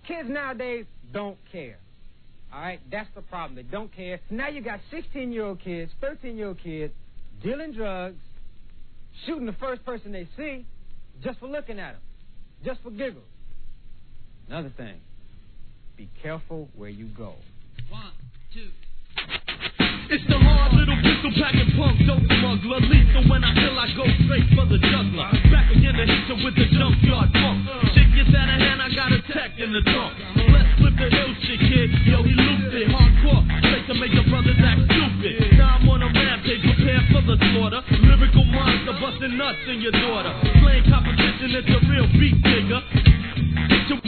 Kids nowadays don't care. All right? That's the problem. They don't care. Now you got 16-year-old kids, 13-year-old kids dealing drugs, shooting the first person they see just for looking at them, just for giggles. Another thing, be careful where you go. 1, 2. It's the hard little pistol packing punk dope smuggler, lethal when I feel I go straight for the juggler. Back again to hit you with the junkyard funk. Shit gets out of hand, I got a tech in the trunk. Let's flip the hill shit, kid. Yo, he looped it hardcore, straight to make the brothers act stupid. Now I'm on a rampage, prepare for the slaughter. Lyrical monster busting nuts in your daughter. Playing competition, it's a real beat digger.